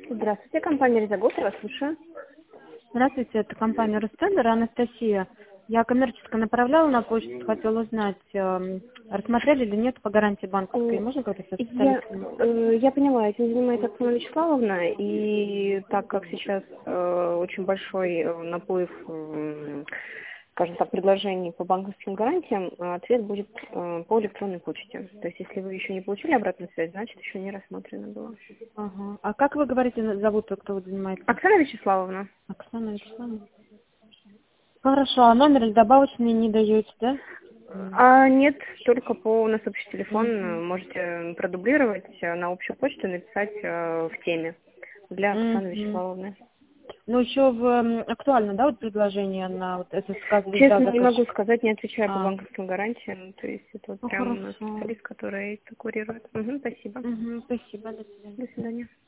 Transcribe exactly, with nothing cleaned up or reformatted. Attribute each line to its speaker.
Speaker 1: Здравствуйте, компания «Резагот», я вас слушаю.
Speaker 2: Здравствуйте, это компания «Ростендер», Анастасия. Я коммерчески направляла на почту, хотела узнать, э, рассмотрели или нет по гарантии банковской. Можно говорить со
Speaker 1: Я,
Speaker 2: специалистом?
Speaker 1: э, я поняла, этим занимается Оксана Вячеславовна, и так как сейчас э, очень большой э, наплыв, э, скажем так, предложений по банковским гарантиям, э, ответ будет э, по электронной почте. То есть, если вы еще не получили обратную связь, значит, еще не рассмотрено было.
Speaker 2: Ага. А как вы говорите, зовут, кто вот занимается?
Speaker 1: Оксана Вячеславовна.
Speaker 2: Оксана Вячеславовна. Хорошо, а номер или добавочный не даете, да?
Speaker 1: А нет, только по у нас общий телефон, э,
Speaker 2: Угу.
Speaker 1: можете продублировать э, на общую почту и написать э, в теме для Оксаны
Speaker 2: Угу.
Speaker 1: Вячеславовны.
Speaker 2: Ну, еще в, м, актуально, да, вот предложение на вот это сказ виза
Speaker 1: Честно, не могу
Speaker 2: заказчик?
Speaker 1: сказать, не отвечаю по
Speaker 2: А,
Speaker 1: банковским гарантиям. То есть это вот
Speaker 2: ну
Speaker 1: прям у нас
Speaker 2: хорошо.
Speaker 1: специалист, который это курирует. Угу, спасибо.
Speaker 2: Угу, спасибо, до свидания.
Speaker 1: До свидания.